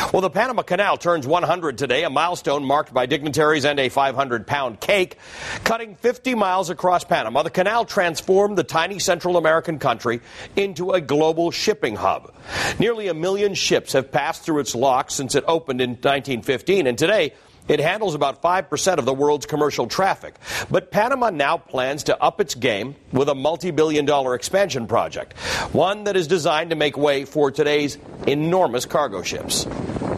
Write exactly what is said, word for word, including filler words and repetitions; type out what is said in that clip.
Well, the Panama Canal turns one hundred today, a milestone marked by dignitaries and a five hundred pound cake. Cutting fifty miles across Panama, the canal transformed the tiny Central American country into a global shipping hub. Nearly a million ships have passed through its locks since it opened in nineteen fifteen, and today it handles about five percent of the world's commercial traffic. But Panama now plans to up its game with a multi-billion dollar expansion project, one that is designed to make way for today's enormous cargo ships.